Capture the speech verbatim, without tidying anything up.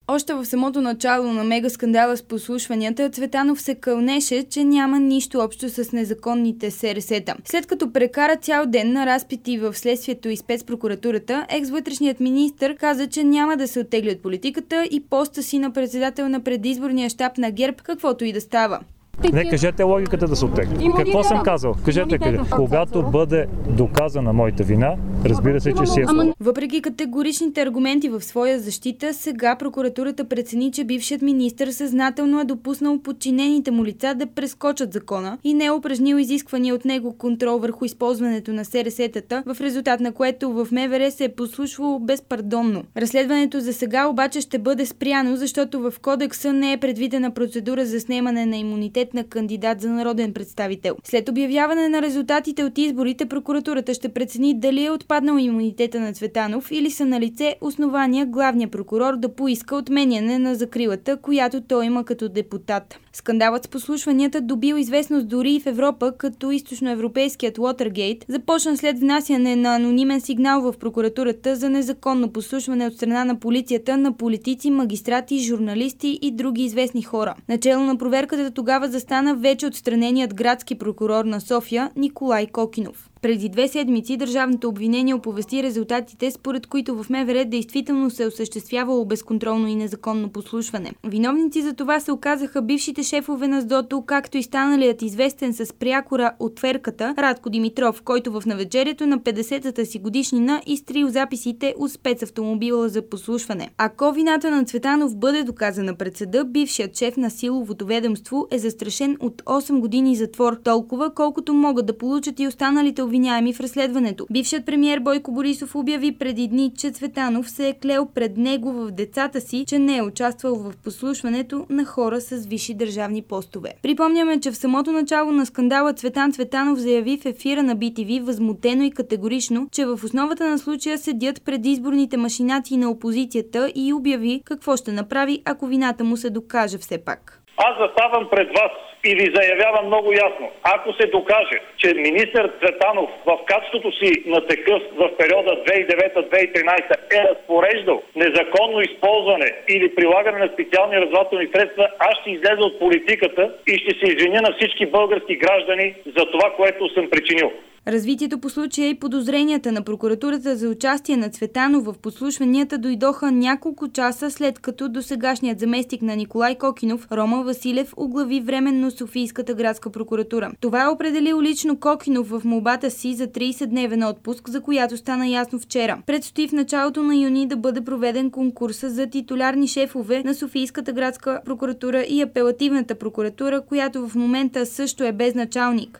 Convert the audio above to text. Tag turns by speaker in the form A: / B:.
A: Още в самото начало на мега скандала с подслушванията, Цветанов се кълнеше, че няма нищо общо с незаконните СРС-та. След като прекара цял ден на разпити в следствието и спецпрокуратурата, екс-вътрешният министър каза, че няма да се оттегли от политиката и поста си на председател на предизборния щаб на ГЕРБ, каквото и да става.
B: Не, кажете логиката да се оттегли. Какво съм казал? Кажете къде. Когато бъде доказана моята вина, разбира се, че си е факт.
A: Въпреки категоричните аргументи в своя защита, сега прокуратурата прецени, че бившият министър съзнателно е допуснал подчинените му лица да прескочат закона и не е упражнил изисквания от него контрол върху използването на СРС-тата, в резултат на което в МВР се е подслушвало безпардонно. Разследването за сега обаче ще бъде спряно, защото в кодекса не е предвидена процедура за снемане на имунитет на кандидат за народен представител. След обявяване на резултатите от изборите, прокуратурата ще прецени дали е отпаднал имунитета на Цветанов или са налице основания главният прокурор да поиска отменяне на закрилата, която той има като депутат. Скандалът с подслушванията добил известност дори и в Европа, като източноевропейският Уотергейт започна след внасяне на анонимен сигнал в прокуратурата за незаконно подслушване от страна на полицията на политици, магистрати, журналисти и други известни хора. Начело на проверката тогава застана вече отстраненият градски прокурор на София Николай Кокинов. Преди две седмици държавното обвинение оповести резултатите, според които в МВР действително се осъществявало безконтролно и незаконно подслушване. Виновници за това се оказаха бившите шефове на СДОТО, както и станалият известен с прякора от ферката Радко Димитров, който в навечерието на петдесетата си годишнина изтрил записите от спецавтомобила за подслушване. Ако вината на Цветанов бъде доказана пред съда, бившият шеф на силовото ведомство е застрашен от осем години затвор, толкова колкото могат да получат и останалите обвиняеми в разследването. Бившият премиер Бойко Борисов обяви преди дни, че Цветанов се е клел пред него в децата си, че не е участвал в подслушването на хора с висши държавни постове. Припомняме, че в самото начало на скандала Цветан Цветанов заяви в ефира на Би Ти Ви възмутено и категорично, че в основата на случая седят предизборните машинации на опозицията и обяви какво ще направи, ако вината му се докаже все пак.
C: Аз заставам пред вас и ви заявявам много ясно. Ако се докаже, че министър Цветанов в качеството си на такъв в периода две хиляди и девета - две хиляди и тринадесета е разпореждал незаконно използване или прилагане на специални разузнавателни средства, аз ще излеза от политиката и ще се извиня на всички български граждани за това, което съм причинил.
A: Развитието по случая и подозренията на прокуратурата за участие на Цветанов в подслушванията дойдоха няколко часа след като досегашният заместник на Николай Кокинов, Рома Василев, оглави временно Софийската градска прокуратура. Това е определил лично Кокинов в молбата си за тридесетдневен отпуск, за която стана ясно вчера. Предстои в началото на юни да бъде проведен конкурса за титулярни шефове на Софийската градска прокуратура и апелативната прокуратура, която в момента също е без началник.